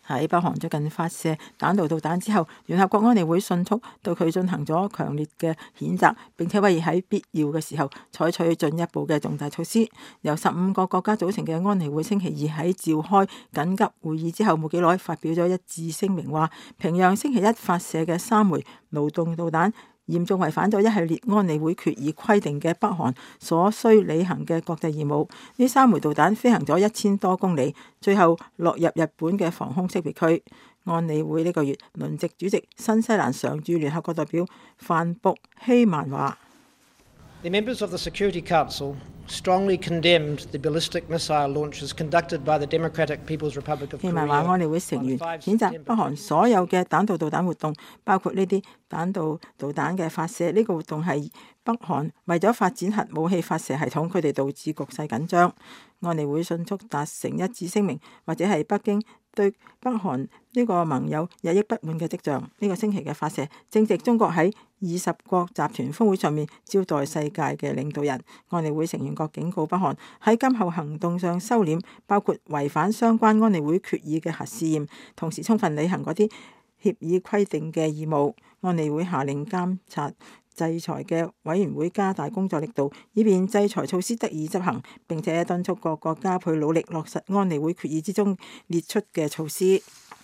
喺北韓最近發射彈道導彈之後，聯合國安理會迅速對佢進行咗強烈嘅譴責，並且威脅喺必要嘅時候採取進一步嘅重大措施。由15個國家組成嘅安理會星期二喺召開緊急會議之後冇幾耐，發表咗一致聲明，話平壤星期一發射嘅3枚勞動導彈嚴重違反咗一系列安理會決議規定嘅北韓所需履行嘅國際義務。呢3枚導彈飛行咗1000多公里，最後落入日本嘅防空識別區。安理會呢個月輪值主席新西蘭常駐聯合國代表范博希曼話 ：The members of the Security Council strongly condemned the ballistic missile launches conducted by the Democratic People's Republic of Korea。希曼話安理會成員譴責北韓所有嘅彈道導彈活動，包括呢啲彈道導彈嘅發射。呢個活動係北韓為咗發展核武器發射系統，佢哋導致局勢緊張。安理會迅速達成一致聲明，或者係北京對北韓呢個盟友日益不滿嘅跡象。呢個星期嘅發射正值中國喺20國集團峰會上面招待世界嘅領導人。安理會成員國警告北韓喺今後行動上收斂，包括違反相關安理會決議嘅核試驗，同時充分履行嗰啲協議規定嘅義務。安理會下令監察制裁嘅委員會加大工作力度，以便制裁措施得以執行，並且敦促各國加倍努力落實安理會決議之中列出嘅措施。